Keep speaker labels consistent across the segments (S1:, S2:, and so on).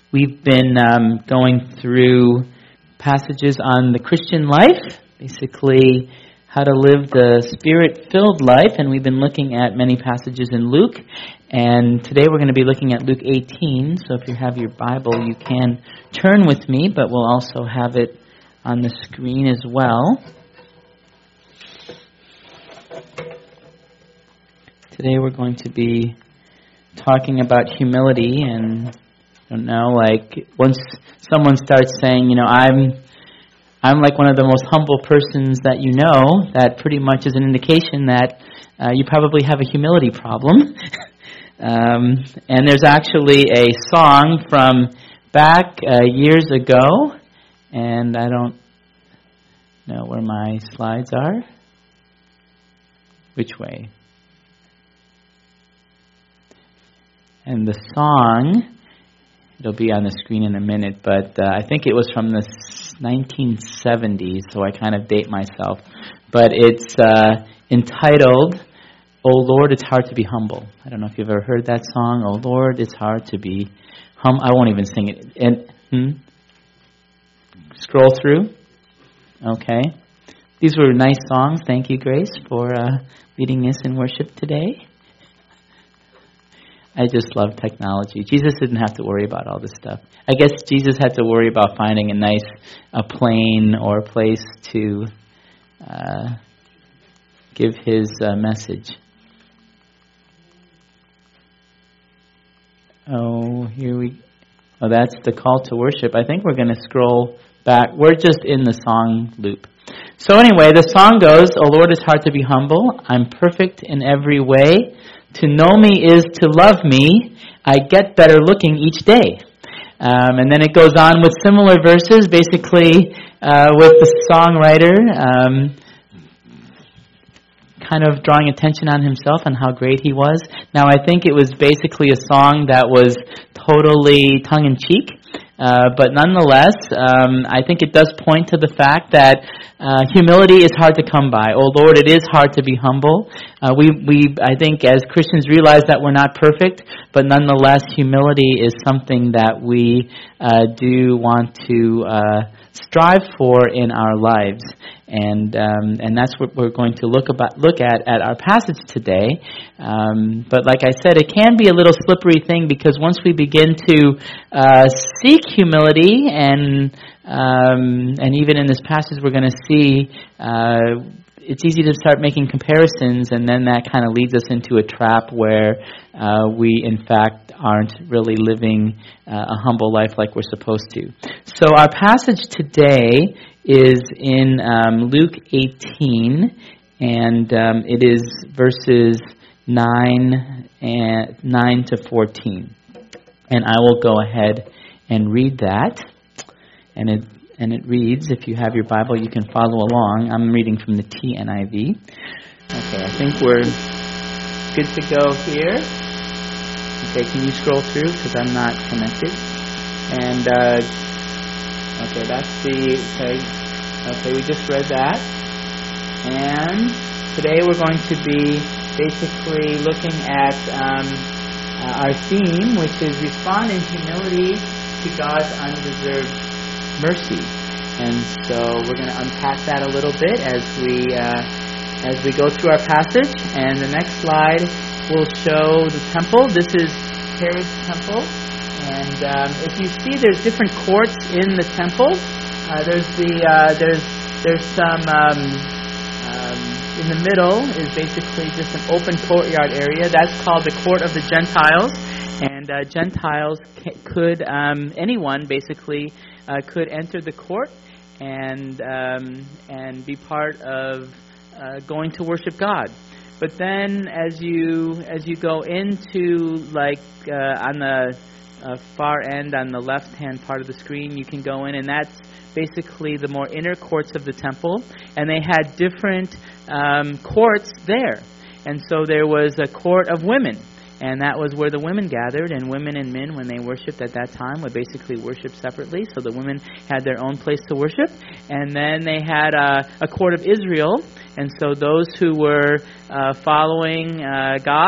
S1: We've been going through passages on the Christian life, basically how to live the Spirit-filled life, and we've been looking at many passages in Luke, and today we're going to be looking at Luke 18, so if you have your Bible, you can turn with me, but we'll also have it on the screen as well. Today we're going to be talking about humility, and I don't know, like once someone starts saying, I'm like one of the most humble persons that you know, that pretty much is an indication that you probably have a humility problem. And there's actually a song from back years ago, and I don't know where my slides are. Which way? And the song, it'll be on the screen in a minute, but I think it was from the 1970s, so I kind of date myself. But it's entitled, "Oh Lord, It's Hard to Be Humble." I don't know if you've ever heard that song, "Oh Lord, It's Hard to Be Humble." I won't even sing it. And scroll through. Okay. These were nice songs. Thank you, Grace, for leading us in worship today. I just love technology. Jesus didn't have to worry about all this stuff. I guess Jesus had to worry about finding a plane or a place to give his message. Oh, that's the call to worship. I think we're going to scroll back. We're just in the song loop. So anyway, the song goes, "Oh Lord, it's hard to be humble. I'm perfect in every way. To know me is to love me. I get better looking each day." And then it goes on with similar verses, basically with the songwriter kind of drawing attention on himself and how great he was. Now, I think it was basically a song that was totally tongue-in-cheek. But nonetheless, I think it does point to the fact that humility is hard to come by. Oh Lord, it is hard to be humble. I think as Christians realize that we're not perfect, but nonetheless, humility is something that we do want to strive for in our lives. And that's what we're going to look at our passage today. But like I said, it can be a little slippery thing, because once we begin to seek humility, and even in this passage we're going to see it's easy to start making comparisons, and then that kind of leads us into a trap where we in fact aren't really living a humble life like we're supposed to. So our passage today is in Luke 18, and it is verses 9 to 14. And I will go ahead and read that. And it reads, if you have your Bible, you can follow along. I'm reading from the TNIV. Okay, I think we're good to go here. Okay, can you scroll through? Because I'm not connected. And, okay, that's okay, we just read that. And today we're going to be basically looking at our theme, which is respond in humility to God's undeserved mercy. And so we're going to unpack that a little bit as we go through our passage. And the next slide will show the temple. This is Herod's temple. And if you see, there's different courts in the temple. There's some in the middle is basically just an open courtyard area. That's called the court of the Gentiles. And Gentiles could anyone basically could enter the court and be part of going to worship God. But then as you go into on the far end on the left hand part of the screen, you can go in, and that's basically the more inner courts of the temple, and they had different courts there. And so there was a court of women, and that was where the women gathered, and women and men, when they worshipped at that time, would basically worship separately. So the women had their own place to worship. And then they had a court of Israel, and so those who were following God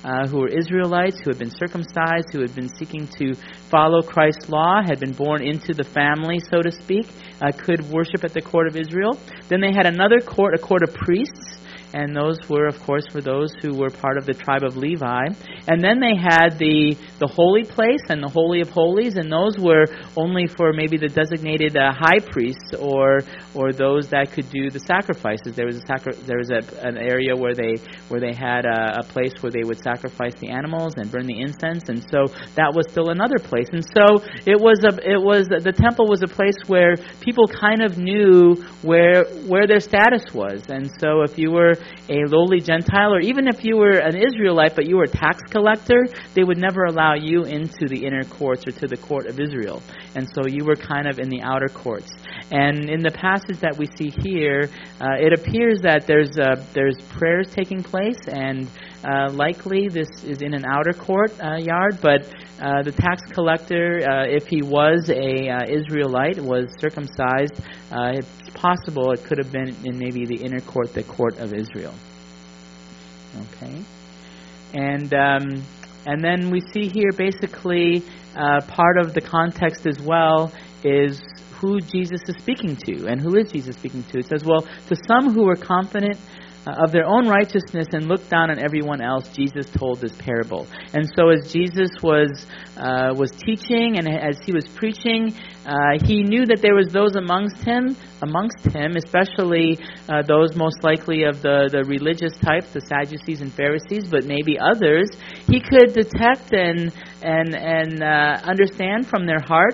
S1: who were Israelites, who had been circumcised, who had been seeking to follow Christ's law, had been born into the family, so to speak, could worship at the court of Israel. Then they had another court, a court of priests, and those were, of course, for those who were part of the tribe of Levi. And then they had the holy place and the Holy of Holies, and those were only for maybe the designated high priests or those that could do the sacrifices. There was an area where they had a place where they would sacrifice the animals and burn the incense, and so that was still another place. And so the temple was a place where people kind of knew where their status was. And so if you were a lowly Gentile, or even if you were an Israelite but you were a tax collector, they would never allow you into the inner courts or to the court of Israel. And so you were kind of in the outer courts. And in the passage that we see here, it appears that there's prayers taking place, and likely this is in an outer court yard, but the tax collector, if he was a Israelite, was circumcised, it's possible it could have been in maybe the inner court, the court of Israel. Okay, and then we see here basically part of the context as well is who Jesus is speaking to. And who is Jesus speaking to? It says, well, to some who were confident of their own righteousness and looked down on everyone else, Jesus told this parable. And so as Jesus was teaching and as he was preaching, he knew that there was those amongst him, especially those most likely of the religious type, the Sadducees and Pharisees, but maybe others. He could detect and understand from their heart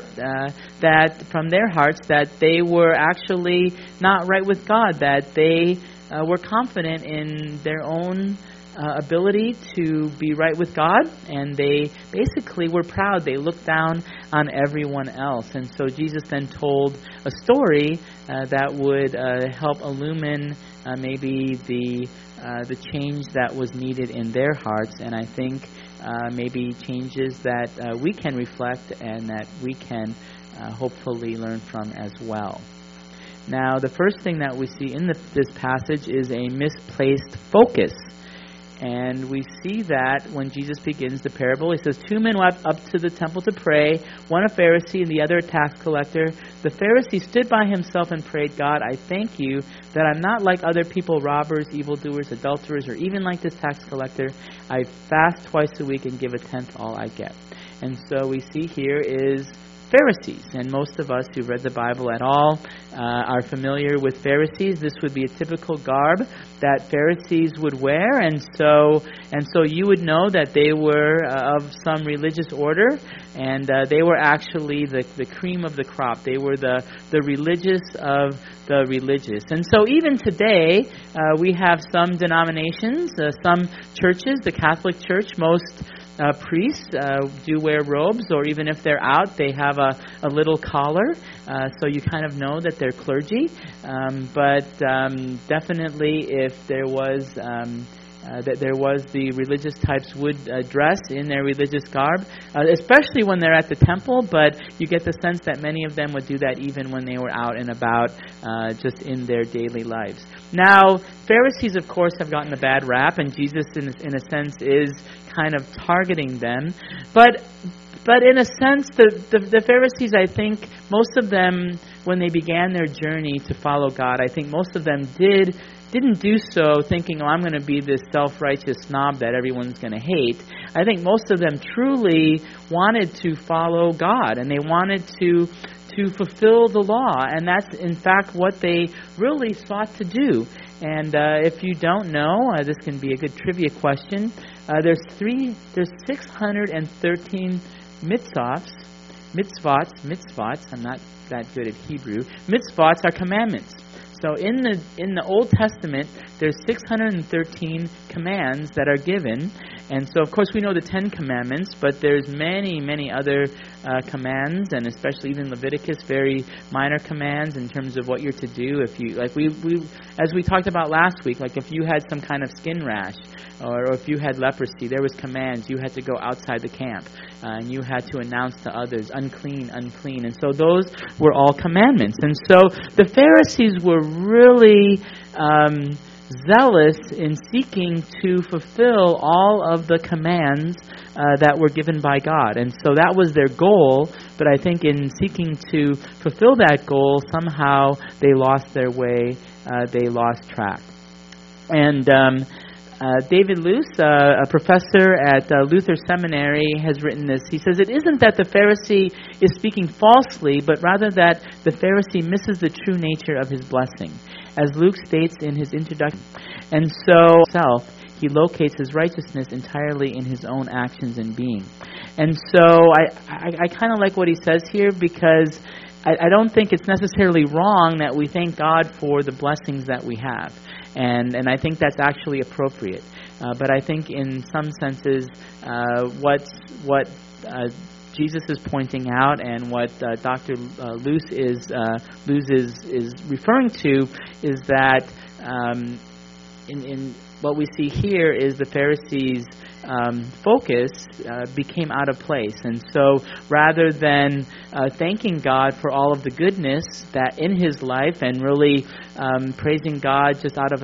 S1: that they were actually not right with God, that they were confident in their own ability to be right with God, and they basically were proud. They looked down on everyone else. And so Jesus then told a story that would help illumine maybe the change that was needed in their hearts, and I think maybe changes that we can reflect and that we can hopefully learn from as well. Now, the first thing that we see in this passage is a misplaced focus. And we see that when Jesus begins the parable. He says, 2 men went up to the temple to pray, one a Pharisee and the other a tax collector. The Pharisee stood by himself and prayed, God, I thank you that I'm not like other people, robbers, evildoers, adulterers, or even like this tax collector. I fast twice a week and give a tenth all I get. And so we see here is Pharisees, and most of us who've read the Bible at all are familiar with Pharisees. This would be a typical garb that Pharisees would wear, and so you would know that they were of some religious order, and they were actually the cream of the crop. They were the religious of the religious. And so even today, we have some denominations, some churches, the Catholic Church, most priests do wear robes, or even if they're out, they have a little collar, so you kind of know that they're clergy. But definitely, if there was the religious types would dress in their religious garb, especially when they're at the temple, but you get the sense that many of them would do that even when they were out and about, just in their daily lives. Now, Pharisees, of course, have gotten a bad rap, and Jesus, in a sense, is kind of targeting them. But in a sense, the Pharisees, I think, most of them, when they began their journey to follow God, I think most of them didn't do so thinking, I'm going to be this self-righteous snob that everyone's going to hate. I think most of them truly wanted to follow God, and they wanted to fulfill the law, and that's in fact what they really sought to do. And if you don't know, this can be a good trivia question. There's 613 mitzvot. I'm not that good at Hebrew. Mitzvot are commandments. So in the Old Testament, there's 613 commands that are given. And so, of course, we know the 10 Commandments, but there's many, many other commands, and especially even Leviticus, very minor commands in terms of what you're to do. If you, like we as we talked about last week, like if you had some kind of skin rash, or if you had leprosy, there was commands. You had to go outside the camp, and you had to announce to others, unclean, unclean. And so those were all commandments. And so the Pharisees were really zealous in seeking to fulfill all of the commands that were given by God. And so that was their goal, but I think in seeking to fulfill that goal, somehow they lost their way, they lost track. And David Luce, a professor at Luther Seminary, has written this. He says, "It isn't that the Pharisee is speaking falsely, but rather that the Pharisee misses the true nature of his blessing. As Luke states in his introduction, and so he locates his righteousness entirely in his own actions and being." And so I kind of like what he says here, because I don't think it's necessarily wrong that we thank God for the blessings that we have. And I think that's actually appropriate. But I think in some senses, what Jesus is pointing out, and what Dr. Luce is referring to, is that in what we see here is the Pharisees' focus became out of place, and so rather than thanking God for all of the goodness that in his life, and really praising God just out of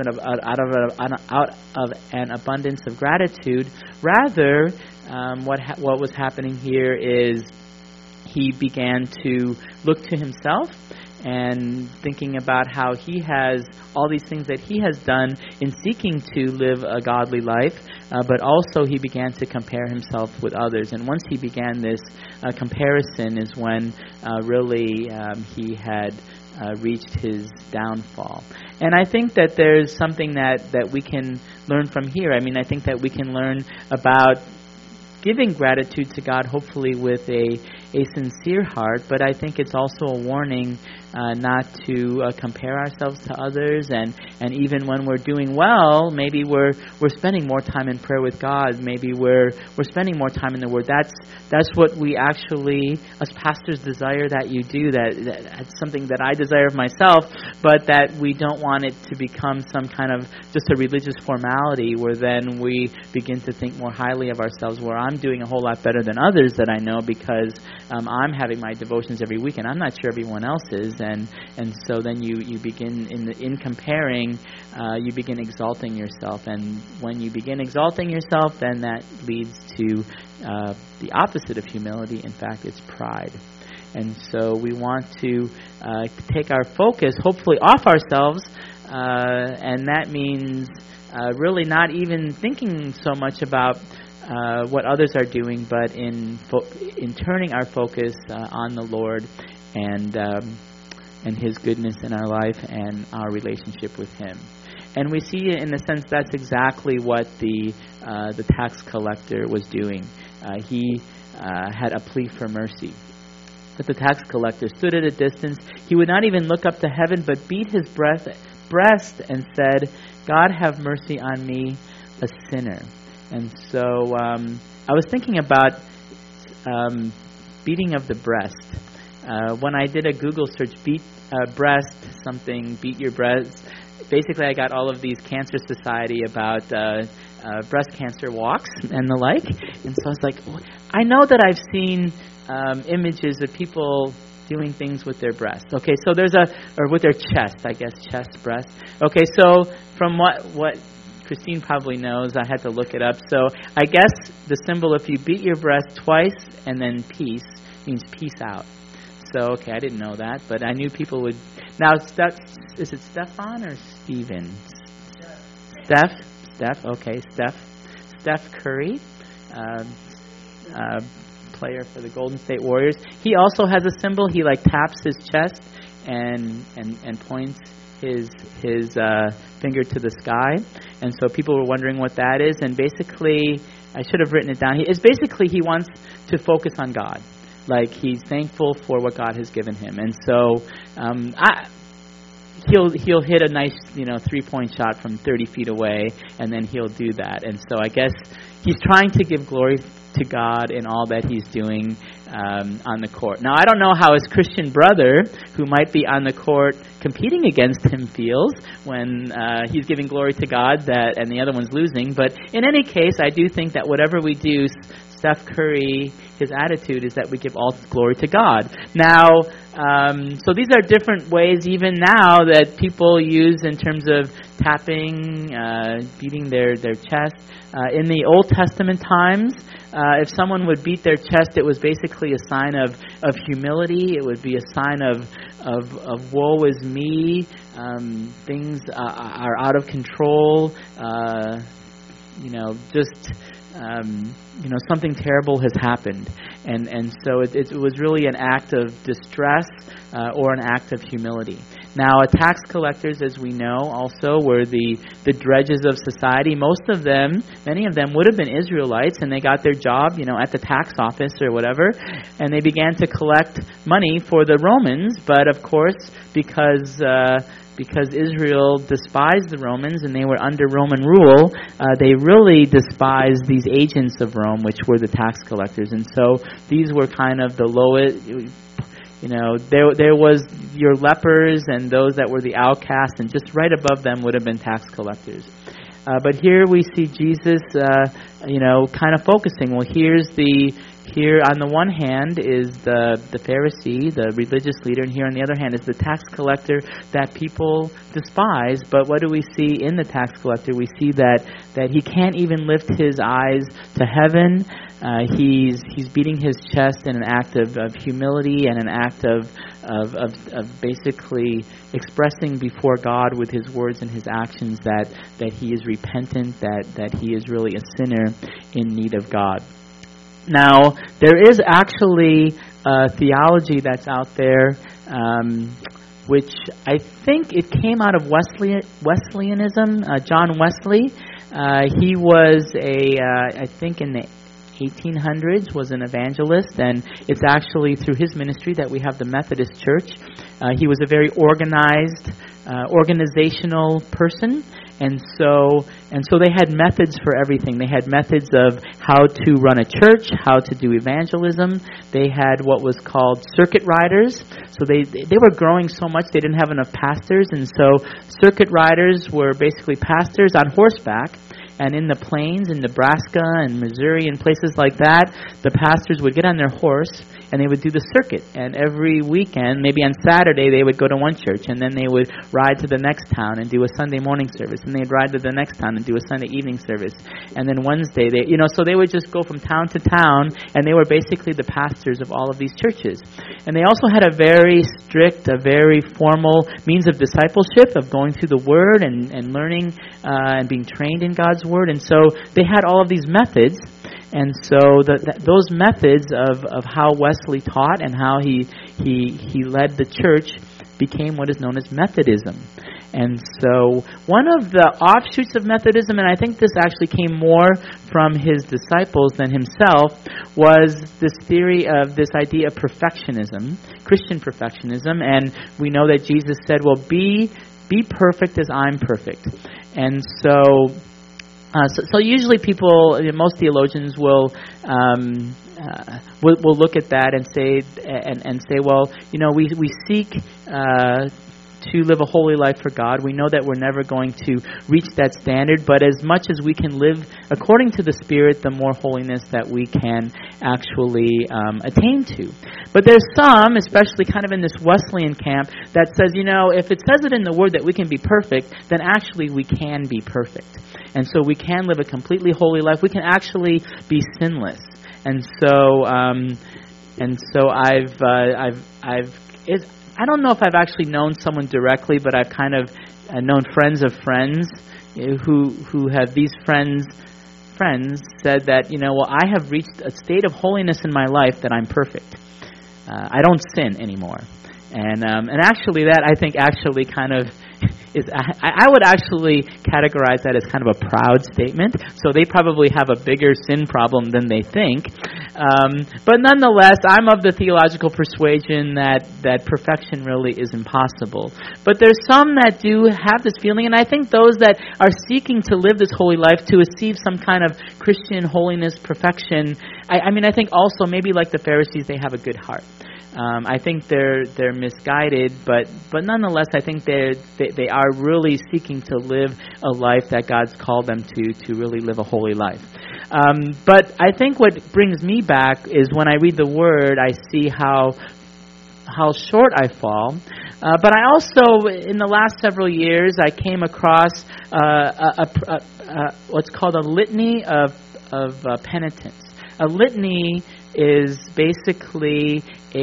S1: an abundance of gratitude, rather what was happening here is he began to look to himself and thinking about how he has all these things that he has done in seeking to live a godly life, but also he began to compare himself with others. And once he began this comparison is when really he had reached his downfall. And I think that there's something that we can learn from here. I mean, I think that we can learn about giving gratitude to God, hopefully with a sincere heart, but I think it's also a warning not to compare ourselves to others, and even when we're doing well, maybe we're spending more time in prayer with God, maybe we're spending more time in the Word. That's what we actually, as pastors, desire that you do. That's something that I desire of myself, but that we don't want it to become some kind of just a religious formality where then we begin to think more highly of ourselves, where I'm doing a whole lot better than others that I know because I'm having my devotions every week and I'm not sure everyone else is, and so then you begin in comparing, you begin exalting yourself, and when you begin exalting yourself, then that leads to the opposite of humility. In fact, it's pride. And so we want to take our focus, hopefully, off ourselves, and that means really not even thinking so much about what others are doing, but in turning our focus on the Lord and His goodness in our life and our relationship with Him. And we see, in a sense, that's exactly what the tax collector was doing. He had a plea for mercy. But the tax collector stood at a distance. He would not even look up to heaven, but beat his breast and said, "God, have mercy on me, a sinner." And so I was thinking about beating of the breast. When I did a Google search, beat your breast, basically I got all of these Cancer Society about breast cancer walks and the like. And so I was like, I know that I've seen images of people doing things with their breast. Okay, so or with their chest, I guess, chest, breast. Okay, so from what Christine probably knows, I had to look it up. So I guess the symbol, if you beat your breast twice and then peace, means peace out. So, okay, I didn't know that, but I knew people would. Now, is it Stefan or Steven? Steph, okay, Steph Curry, player for the Golden State Warriors. He also has a symbol. He taps his chest and points his finger to the sky. And so people were wondering what that is. And basically, I should have written it down. It's basically he wants to focus on God. He's thankful for what God has given him. And so he'll hit a nice 3-point shot from 30 feet away, and then he'll do that. And so I guess he's trying to give glory to God in all that he's doing on the court. Now, I don't know how his Christian brother, who might be on the court competing against him, feels when he's giving glory to God and the other one's losing. But in any case, I do think that whatever we do, Steph Curry, his attitude is that we give all glory to God. Now, So these are different ways even now that people use in terms of tapping, beating their chest. In the Old Testament times, if someone would beat their chest, it was basically a sign of humility. It would be a sign of woe is me. Things are out of control. Something terrible has happened. And so it was really an act of distress or an act of humility. Now, tax collectors, as we know, also were the dredges of society. Many of them would have been Israelites, and they got their job, at the tax office or whatever, and they began to collect money for the Romans. But of course, because Israel despised the Romans and they were under Roman rule, they really despised these agents of Rome, which were the tax collectors. And so these were kind of the lowest. There was your lepers and those that were the outcasts, and just right above them would have been tax collectors. But here we see Jesus, kind of focusing. Well, here on the one hand is the Pharisee, the religious leader, and here on the other hand is the tax collector that people despise. But what do we see in the tax collector? We see that he can't even lift his eyes to heaven. He's beating his chest in an act of humility and an act of basically expressing before God with his words and his actions that he is repentant, that he is really a sinner in need of God. Now, there is actually a theology that's out there, which I think it came out of Wesleyanism. John Wesley, he was I think in the 1800s, was an evangelist, and it's actually through his ministry that we have the Methodist Church. He was a very organizational person. And so they had methods for everything. They had methods of how to run a church, how to do evangelism. They had what was called circuit riders. So they were growing so much they didn't have enough pastors. And so circuit riders were basically pastors on horseback. And in the plains, in Nebraska and Missouri and places like that, the pastors would get on their horse and they would do the circuit. And every weekend, maybe on Saturday, they would go to one church, and then they would ride to the next town and do a Sunday morning service. And they'd ride to the next town and do a Sunday evening service. And then Wednesday, so they would just go from town to town, and they were basically the pastors of all of these churches. And they also had a very strict, a very formal means of discipleship, of going through the Word and learning and being trained in God's Word. And so they had all of these methods. And so those methods of how Wesley taught and how he led the church became what is known as Methodism. And so one of the offshoots of Methodism, and I think this actually came more from his disciples than himself, was this theory of this idea of perfectionism, Christian perfectionism. And we know that Jesus said, well, be perfect as I'm perfect. And so usually people, most theologians will look at that and say, well, we seek to live a holy life for God. We know that we're never going to reach that standard, but as much as we can live according to the Spirit, the more holiness that we can actually attain to. But there's some, especially kind of in this Wesleyan camp, that says, if it says it in the Word that we can be perfect, then actually we can be perfect. And so we can live a completely holy life. We can actually be sinless. And so I don't know if I've actually known someone directly, but I've kind of known friends of friends who have these friends said that, I have reached a state of holiness in my life that I'm perfect. I don't sin anymore. And actually that, I think, actually kind of is, I would actually categorize that as kind of a proud statement. So they probably have a bigger sin problem than they think. But nonetheless, I'm of the theological persuasion that perfection really is impossible. But there's some that do have this feeling, and I think those that are seeking to live this holy life to achieve some kind of Christian holiness, perfection, I think also maybe like the Pharisees, they have a good heart. I think they're misguided, but nonetheless, I think they are really seeking to live a life that God's called them to really live a holy life. But I think what brings me back is when I read the Word, I see how how short I fall. But I also, in the last several years, I came across what's called a litany of penitence. A litany is basically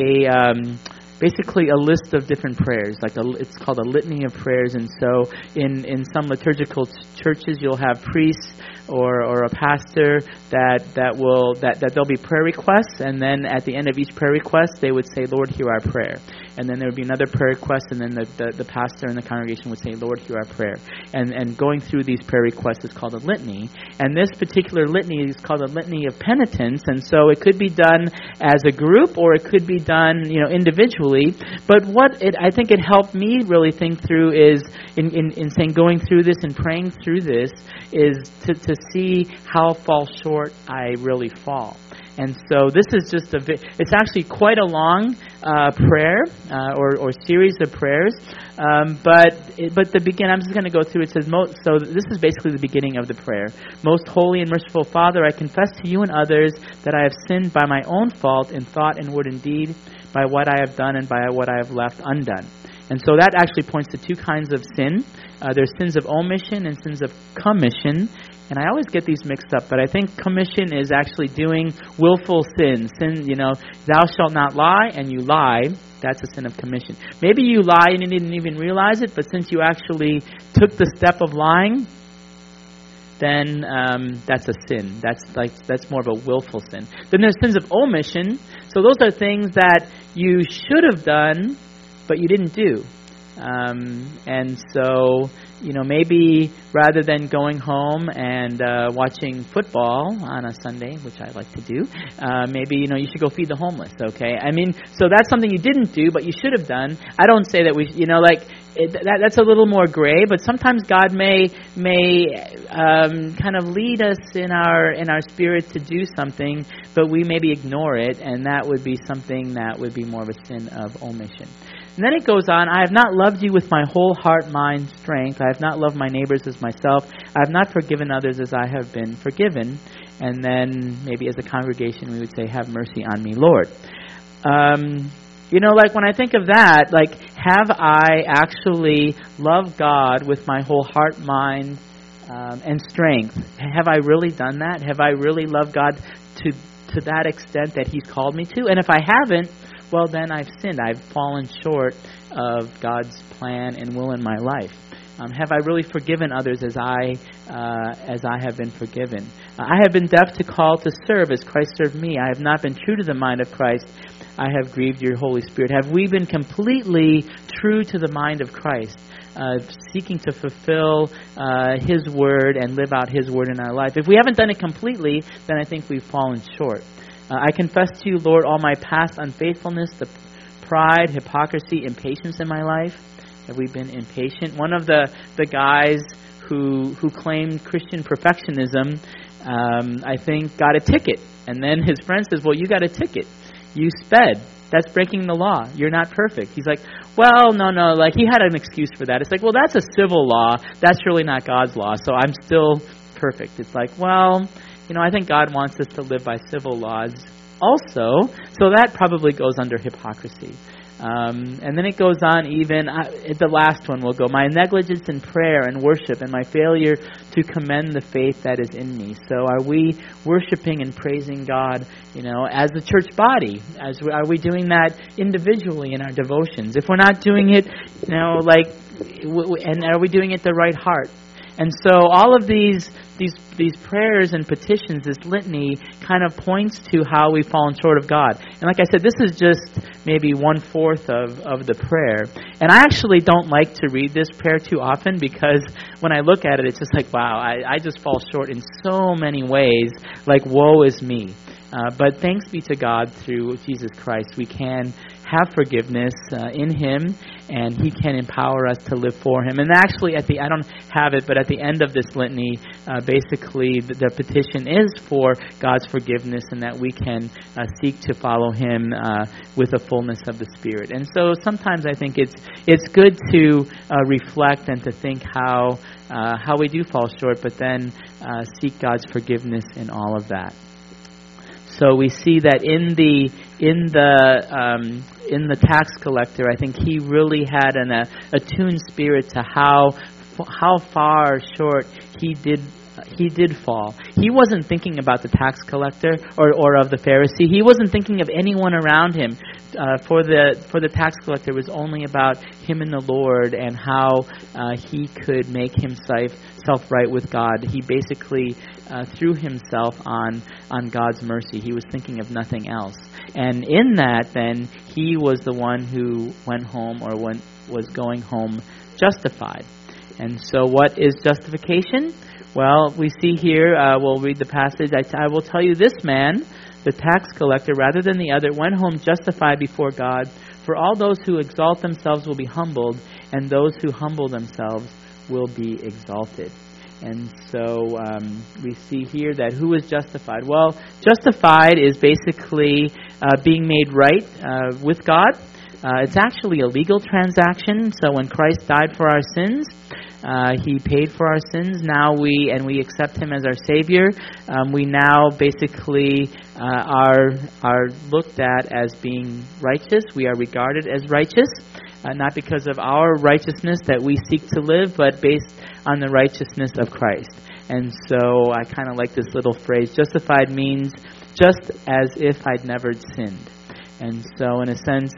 S1: a list of different prayers. It's called a litany of prayers. And so in some liturgical churches, you'll have priests or a pastor that there'll be prayer requests, and then at the end of each prayer request, they would say, "Lord, hear our prayer." And then there would be another prayer request, and then the pastor and the congregation would say, "Lord, hear our prayer." And going through these prayer requests is called a litany. And this particular litany is called a litany of penitence. And so it could be done as a group, or it could be done, individually. But I think it helped me really think through is in saying going through this and praying through this is to see how short I really fall. And so this is just it's actually quite a long prayer or series of prayers. But the beginning, I'm just going to go through. It says, so this is basically the beginning of the prayer. Most holy and merciful Father, I confess to you and others that I have sinned by my own fault in thought and word and deed, by what I have done and by what I have left undone. And so that actually points to two kinds of sin. There's sins of omission and sins of commission. And I always get these mixed up, but I think commission is actually doing willful sin. Sin, thou shalt not lie, and you lie. That's a sin of commission. Maybe you lie and you didn't even realize it, but since you actually took the step of lying, then that's a sin. That's more of a willful sin. Then there's sins of omission. So those are things that you should have done, but you didn't do. And so, maybe rather than going home and watching football on a Sunday, which I like to do, maybe, you should go feed the homeless, okay? So that's something you didn't do, but you should have done. I don't say that that's a little more gray, but sometimes God may kind of lead us in our spirit to do something, but we maybe ignore it, and that would be something that would be more of a sin of omission. And then it goes on, I have not loved you with my whole heart, mind, strength. I have not loved my neighbors as myself. I have not forgiven others as I have been forgiven. And then maybe as a congregation we would say, have mercy on me, Lord. When I think of that, have I actually loved God with my whole heart, mind, and strength? Have I really done that? Have I really loved God to that extent that He's called me to? And if I haven't, well, then I've sinned. I've fallen short of God's plan and will in my life. Have I really forgiven others as I have been forgiven? I have been deaf to call to serve as Christ served me. I have not been true to the mind of Christ. I have grieved your Holy Spirit. Have we been completely true to the mind of Christ, seeking to fulfill His word and live out His word in our life? If we haven't done it completely, then I think we've fallen short. I confess to you, Lord, all my past unfaithfulness, the pride, hypocrisy, impatience in my life. Have we been impatient? One of the guys who claimed Christian perfectionism, I think, got a ticket. And then his friend says, well, you got a ticket. You sped. That's breaking the law. You're not perfect. He's like, well, no. He had an excuse for that. It's like, well, that's a civil law. That's really not God's law. So I'm still perfect. It's like, well, I think God wants us to live by civil laws also, so that probably goes under hypocrisy. And then it goes on even, the last one will go, my negligence in prayer and worship and my failure to commend the faith that is in me. So are we worshiping and praising God, as the church body? Are we doing that individually in our devotions? If we're not doing it, and are we doing it the right heart? And so all of these prayers and petitions, this litany, kind of points to how we've fallen short of God. And like I said, this is just maybe 1/4 of the prayer. And I actually don't like to read this prayer too often because when I look at it, it's just like, wow, I just fall short in so many ways, like woe is me. But thanks be to God through Jesus Christ. We can have forgiveness in Him, and He can empower us to live for Him. And actually, I don't have it, but at the end of this litany, basically the petition is for God's forgiveness and that we can seek to follow Him with the fullness of the Spirit. And so sometimes I think it's good to reflect and to think how we do fall short, but then seek God's forgiveness in all of that. So we see that in the tax collector, I think he really had an attuned spirit to how far short he did fall. He wasn't thinking about the tax collector or of the Pharisee. He wasn't thinking of anyone around him. For the tax collector, it was only about him and the Lord and how he could make himself right with God. He basically threw himself on God's mercy. He was thinking of nothing else. And in that, then, he was the one who went home or was going home justified. And so what is justification? Well, we see here, we'll read the passage. I will tell you, this man, the tax collector, rather than the other, went home justified before God. For all those who exalt themselves will be humbled, and those who humble themselves will be exalted. And so we see here that who is justified? Well, justified is basically being made right with God. It's actually a legal transaction. So when Christ died for our sins, He paid for our sins. Now we accept Him as our Savior. We now basically are looked at as being righteous. We are regarded as righteous, not because of our righteousness that we seek to live, but based on the righteousness of Christ. And so I kind of like this little phrase. Justified means just as if I'd never sinned. And so in a sense,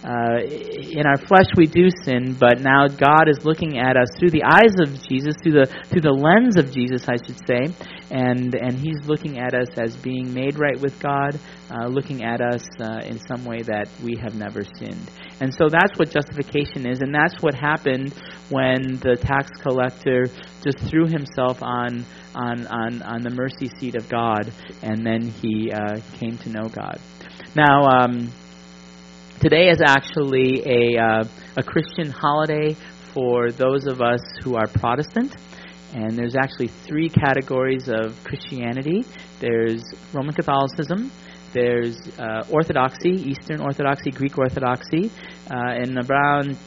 S1: in our flesh we do sin, but now God is looking at us through the eyes of Jesus, through the lens of Jesus, I should say, and He's looking at us as being made right with God, looking at us in some way that we have never sinned. And so that's what justification is, and that's what happened when the tax collector just threw himself on the mercy seat of God, and then he came to know God. Now, today is actually a Christian holiday for those of us who are Protestant. And there's actually three categories of Christianity. There's Roman Catholicism, there's Orthodoxy, Eastern Orthodoxy, Greek Orthodoxy. In around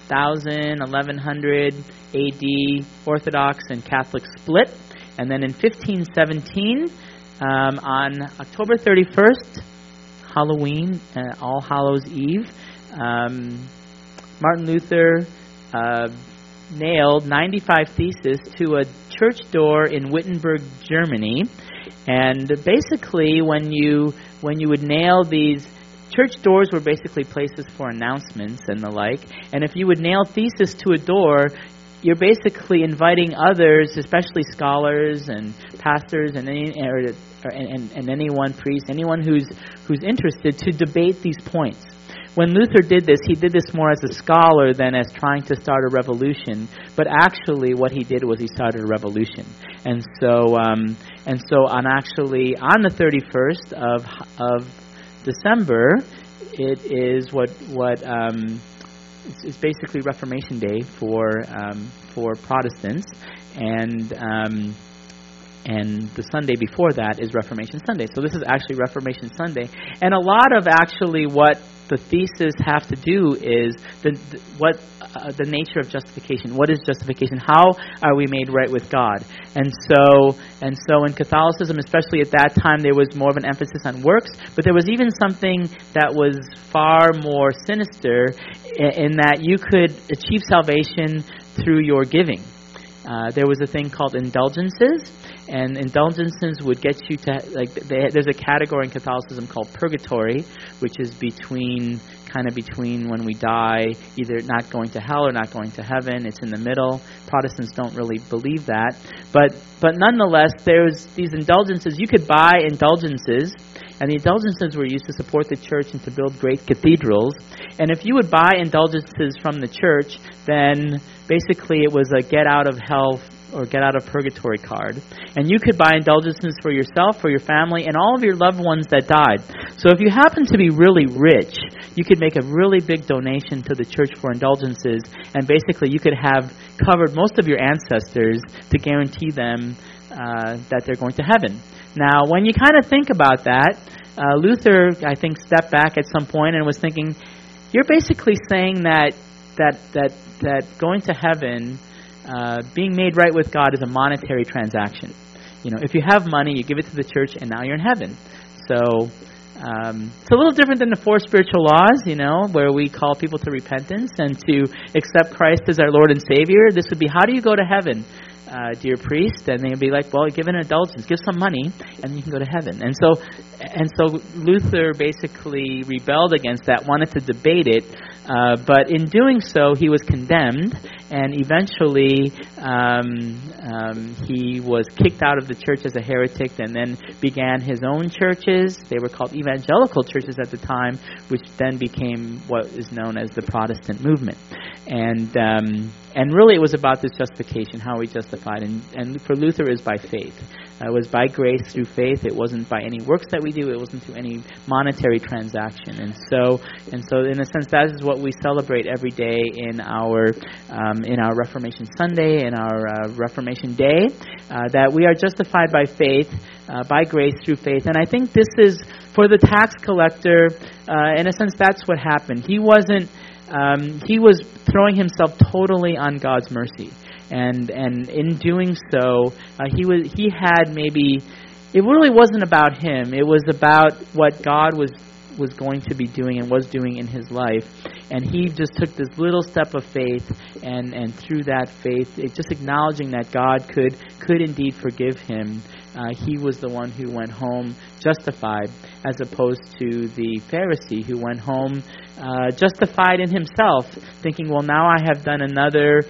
S1: 1100 AD, Orthodox and Catholic split. And then in 1517, on October 31st, Halloween, All Hallows Eve, Martin Luther nailed 95 Theses to a church door in Wittenberg, Germany. And basically, when you would nail these, church doors were basically places for announcements and the like. And if you would nail theses to a door, you're basically inviting others, especially scholars and pastors and anyone, priest, anyone who's interested, to debate these points. When Luther did this, he did this more as a scholar than as trying to start a revolution. But actually, what he did was he started a revolution. And so on the 31st of December, it is it's basically Reformation Day for Protestants, and the Sunday before that is Reformation Sunday. So this is actually Reformation Sunday, and a lot of actually what the theses have to do is the nature of justification. What is justification? How are we made right with God? And so in Catholicism, especially at that time, there was more of an emphasis on works, but there was even something that was far more sinister in that you could achieve salvation through your giving. There was a thing called indulgences, and indulgences would get you to, there's a category in Catholicism called purgatory, which is between when we die, either not going to hell or not going to heaven. It's in the middle. Protestants don't really believe that. But nonetheless, there's these indulgences. You could buy indulgences, and the indulgences were used to support the church and to build great cathedrals. And if you would buy indulgences from the church, then basically it was a get out of hell or get out of purgatory card. And you could buy indulgences for yourself, for your family, and all of your loved ones that died. So if you happen to be really rich, you could make a really big donation to the church for indulgences, and basically you could have covered most of your ancestors to guarantee them that they're going to heaven. Now, when you kind of think about that, Luther, I think, stepped back at some point and was thinking, you're basically saying that going to heaven, being made right with God, is a monetary transaction. You know, if you have money, you give it to the church, and now you're in heaven. so it's a little different than the 4 spiritual laws, where we call people to repentance and to accept Christ as our Lord and Savior. This would be, how do you go to heaven, dear priest? And they'd be like, well, give an indulgence, give some money, and you can go to heaven. And so Luther basically rebelled against that, wanted to debate it, but in doing so, he was condemned, and eventually he was kicked out of the church as a heretic, and then began his own churches. They were called evangelical churches at the time, which then became what is known as the Protestant movement. And really it was about this justification, how we justified. And for Luther, it was by faith. It was by grace through faith. It wasn't by any works that we do. It wasn't through any monetary transaction. And so in a sense, that is what we celebrate every day in our Reformation Sunday, in our Reformation Day, that we are justified by faith, by grace through faith. And I think this is, for the tax collector, in a sense, that's what happened. He was throwing himself totally on God's mercy. And in doing so, he had maybe, it really wasn't about him. It was about what God was going to be doing and was doing in his life. And he just took this little step of faith, and through that faith, just acknowledging that God could indeed forgive him, he was the one who went home justified, as opposed to the Pharisee who went home justified in himself, thinking, well, now I have done another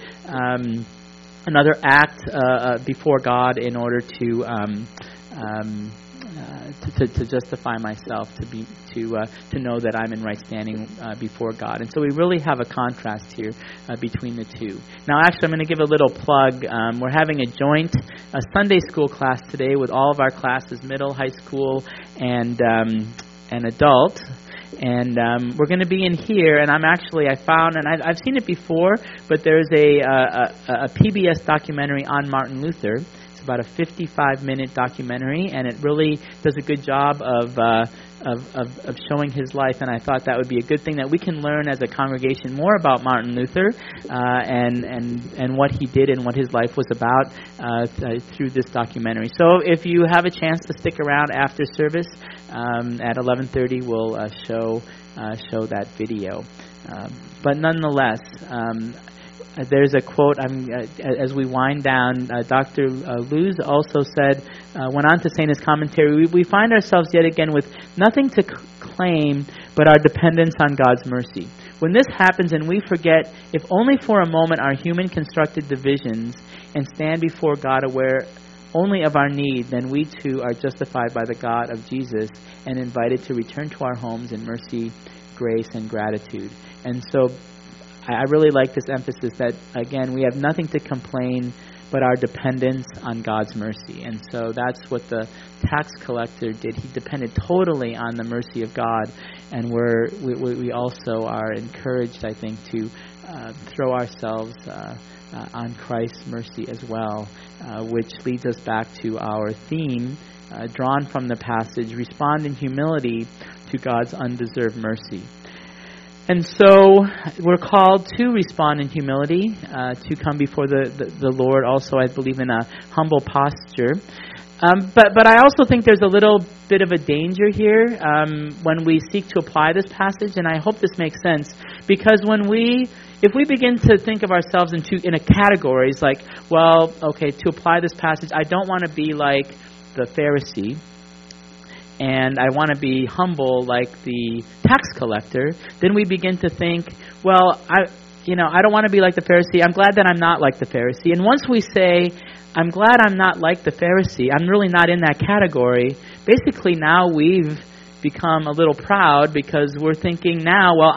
S1: act before God in order to justify myself, to know that I'm in right standing before God. And so we really have a contrast here between the two. Now, actually, I'm going to give a little plug. We're having a joint Sunday school class today with all of our classes, middle, high school, and adult. And we're going to be in here, and I found, and I've seen it before, but there's a PBS documentary on Martin Luther. It's about a 55-minute documentary, and it really does a good job of showing his life. And I thought that would be a good thing, that we can learn as a congregation more about Martin Luther and what he did and what his life was about through this documentary. So if you have a chance to stick around after service, at 11:30 we'll show that video. But nonetheless, there's a quote, as we wind down, Dr. Luz also went on to say in his commentary, we find ourselves yet again with nothing to claim but our dependence on God's mercy. When this happens and we forget, if only for a moment, our human constructed divisions and stand before God aware only of our need, then we too are justified by the God of Jesus and invited to return to our homes in mercy, grace, and gratitude. And so I really like this emphasis that, again, we have nothing to complain but our dependence on God's mercy. And so that's what the tax collector did. He depended totally on the mercy of God. And we also are encouraged, I think, to throw ourselves on Christ's mercy as well, which leads us back to our theme, drawn from the passage, respond in humility to God's undeserved mercy. And so we're called to respond in humility, to come before the Lord also, I believe, in a humble posture. But I also think there's a little bit of a danger here when we seek to apply this passage, and I hope this makes sense, because if we begin to think of ourselves in a categories like, well, okay, to apply this passage, I don't want to be like the Pharisee, and I want to be humble like the tax collector, then we begin to think, well, I don't want to be like the Pharisee. I'm glad that I'm not like the Pharisee. And once we say, I'm glad I'm not like the Pharisee, I'm really not in that category, basically now we've become a little proud, because we're thinking now, well,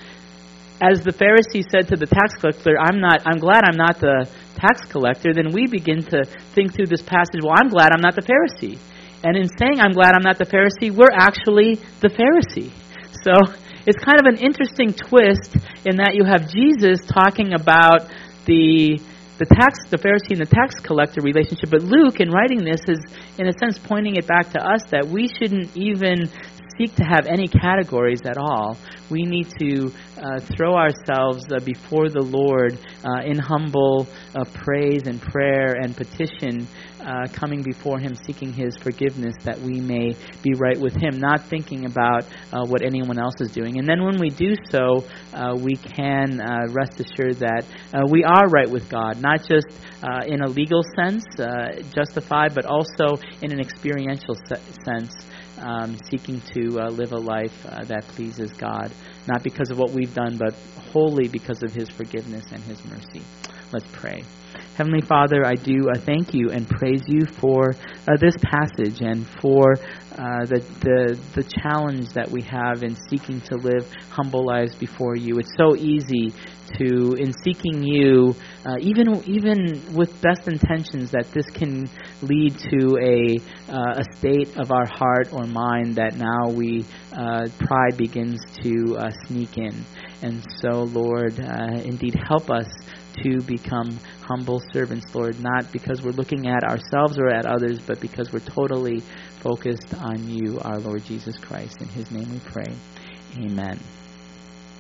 S1: as the Pharisee said to the tax collector, I'm glad I'm not the tax collector. Then we begin to think through this passage, well, I'm glad I'm not the Pharisee. And in saying I'm glad I'm not the Pharisee, we're actually the Pharisee. So it's kind of an interesting twist in that you have Jesus talking about the Pharisee and the tax collector relationship, but Luke, in writing this, is in a sense pointing it back to us that we shouldn't even seek to have any categories at all. We need to throw ourselves before the Lord in humble praise and prayer and petition, coming before Him, seeking His forgiveness that we may be right with Him, not thinking about what anyone else is doing. And then when we do so, we can rest assured that we are right with God, not just in a legal sense, justified, but also in an experiential sense, seeking to live a life that pleases God, not because of what we've done, but wholly because of His forgiveness and His mercy. Let's pray. Heavenly Father, I do thank you and praise you for this passage and for the challenge that we have in seeking to live humble lives before you. It's so easy to, in seeking you, even with best intentions, that this can lead to a state of our heart or mind that now pride begins to sneak in. And so, Lord, indeed help us to become humble servants, Lord, not because we're looking at ourselves or at others, but because we're totally focused on you, our Lord Jesus Christ. In His name we pray. Amen.